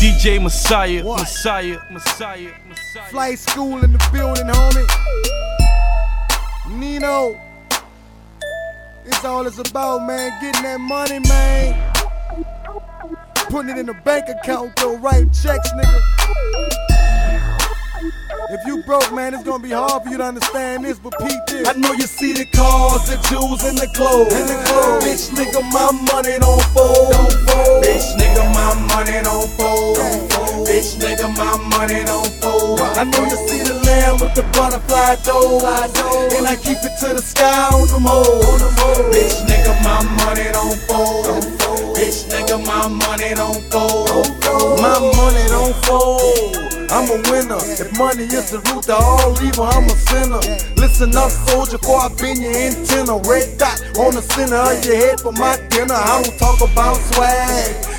DJ Messiah, Messiah. Flight school in the building, homie. Nino. It's all it's about, man. Getting that money, man. Putting it in the bank account, though. Writing checks, nigga. If you broke, man, it's gonna be hard for you to understand this, but peep this. I know you see the cars, the jewels, and the clothes. Bitch, nigga, my money don't fold. Bitch, nigga, my money don't fold. Bitch, nigga, my money don't fold. I know you see the lamb with the butterfly dough, and I keep it to the sky on the mold. Bitch, nigga, my money don't fold. Bitch, nigga, my money don't fold. My money don't fold. I'm a winner. If money is the root to all evil, I'm a sinner. Listen up, soldier, before I bend your antenna. Red dot on the center of your head for my dinner. I don't talk about swag.